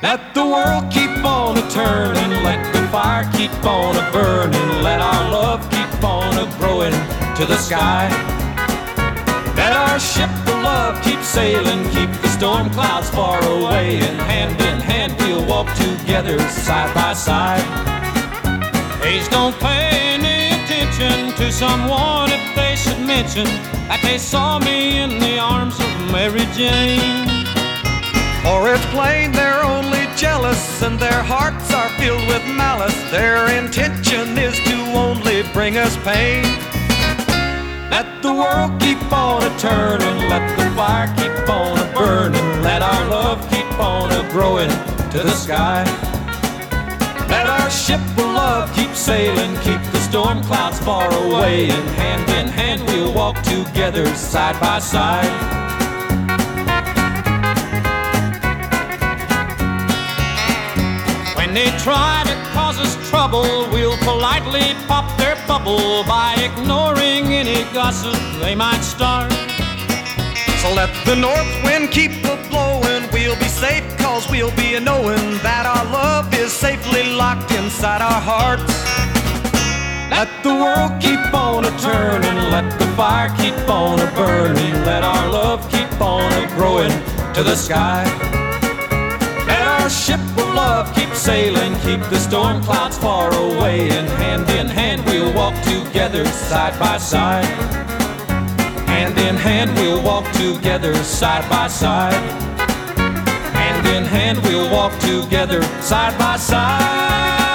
Let the world keep on a-turning, let the fire keep on a-burning, let our love keep on a-growing to the sky. Let our ship of love keep sailing, keep the storm clouds far away, and hand in hand we'll walk together side by side. Age don't pay any attention to someone if they should mention that they saw me in the arms of Mary Jane. Or it's plain they're only jealous and their hearts are filled with malice. Their intention is to only bring us pain. Let the world keep on a-turning, let the fire keep on a-burning, let our love keep on a-growing to the sky. Let our ship of love keep sailing, keep the storm clouds far away, and hand in hand we'll walk together side by side. When they try to cause us trouble, we'll politely pop their bubble by ignoring any gossip they might start. So let the north wind keep a-blowing, we'll be safe cause we'll be a-knowing that our love is safely locked inside our hearts. Let the world keep on a-turning, let the fire keep on a-burning, let our love keep on a-growing to the sky. Let our ship of love keep sailing, keep the storm clouds far away, and in hand we'll walk together side by side. Hand in hand we'll walk together side by side. Hand in hand we'll walk together side by side.